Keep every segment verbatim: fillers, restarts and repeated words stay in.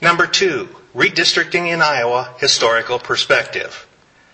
Number two, redistricting in Iowa, historical perspective.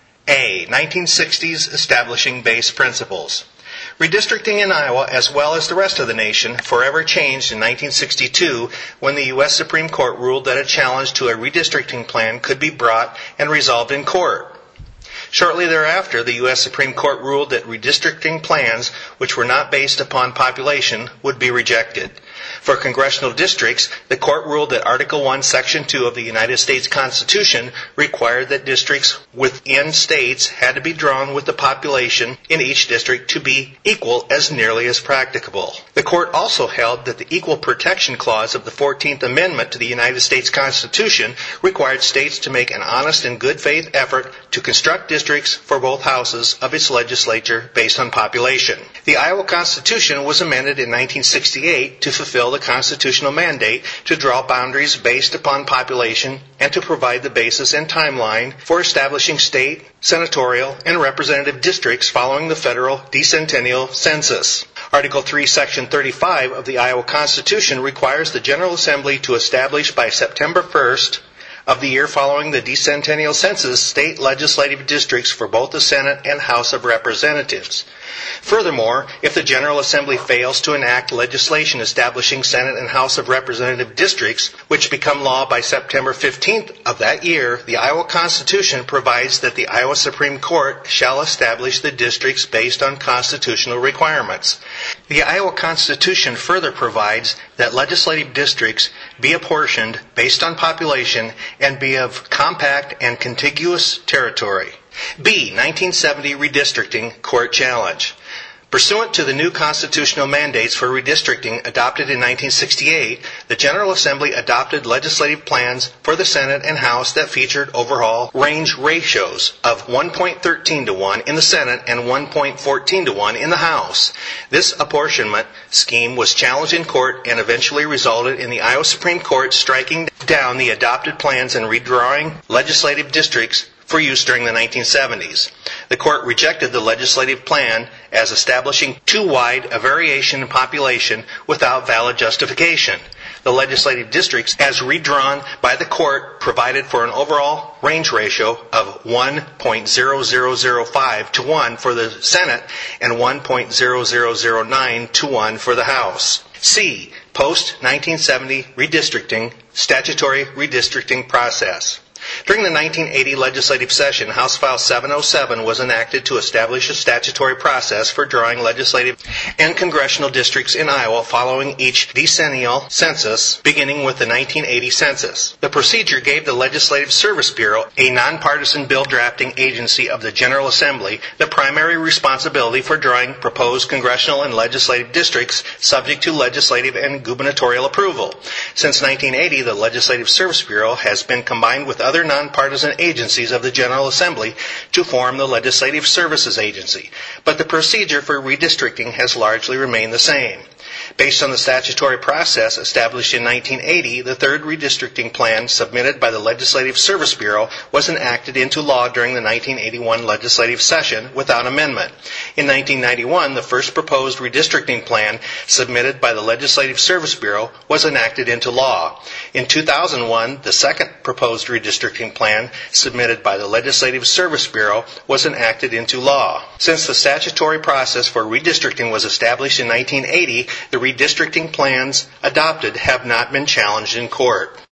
A. nineteen sixties establishing base principles. Redistricting in Iowa, as well as the rest of the nation, forever changed in nineteen sixty-two when the U S Supreme Court ruled that a challenge to a redistricting plan could be brought and resolved in court. Shortly thereafter, the U S Supreme Court ruled that redistricting plans, which were not based upon population, would be rejected. For congressional districts, the court ruled that Article one, Section two of the United States Constitution required that districts within states had to be drawn with the population in each district to be equal as nearly as practicable. The court also held that the Equal Protection Clause of the fourteenth Amendment to the United States Constitution required states to make an honest and good faith effort to construct districts for both houses of its legislature based on population. The Iowa Constitution was amended in nineteen sixty-eight to fulfill the constitutional mandate to draw boundaries based upon population and to provide the basis and timeline for establishing state, senatorial, and representative districts following the federal decennial census. Article three, Section thirty-five of the Iowa Constitution requires the General Assembly to establish by September first of the year following the decennial census state legislative districts for both the Senate and House of Representatives. Furthermore, if the General Assembly fails to enact legislation establishing Senate and House of Representative districts, which become law by September fifteenth of that year, the Iowa Constitution provides that the Iowa Supreme Court shall establish the districts based on constitutional requirements. The Iowa Constitution further provides that legislative districts be apportioned based on population and be of compact and contiguous territory. B. nineteen seventy redistricting court challenge. Pursuant to the new constitutional mandates for redistricting adopted in nineteen sixty-eight, the General Assembly adopted legislative plans for the Senate and House that featured overall range ratios of one point one three to one in the Senate and one point one four to one in the House. This apportionment scheme was challenged in court and eventually resulted in the Iowa Supreme Court striking down the adopted plans and redrawing legislative districts for use during the nineteen seventies. The court rejected the legislative plan as establishing too wide a variation in population without valid justification. The legislative districts, as redrawn by the court, provided for an overall range ratio of one point zero zero zero five to one for the Senate and one point zero zero zero nine to one for the House. C. Post nineteen seventy redistricting, statutory redistricting process. During the nineteen eighty legislative session, House File seven oh seven was enacted to establish a statutory process for drawing legislative and congressional districts in Iowa following each decennial census, beginning with the nineteen eighty census. The procedure gave the Legislative Service Bureau, a nonpartisan bill drafting agency of the General Assembly, the primary responsibility for drawing proposed congressional and legislative districts subject to legislative and gubernatorial approval. Since nineteen eighty, the Legislative Service Bureau has been combined with other nonpartisan agencies of the General Assembly to form the Legislative Services Agency, but the procedure for redistricting has largely remained the same. Based on the statutory process established in nineteen eighty, the third redistricting plan submitted by the Legislative Service Bureau was enacted into law during the nineteen eighty-one legislative session without amendment. In nineteen ninety-one, the first proposed redistricting plan submitted by the Legislative Service Bureau was enacted into law. In two thousand one, the second proposed redistricting plan submitted by the Legislative Service Bureau was enacted into law. Since the statutory process for redistricting was established in nineteen eighty, the redistricting plans adopted have not been challenged in court.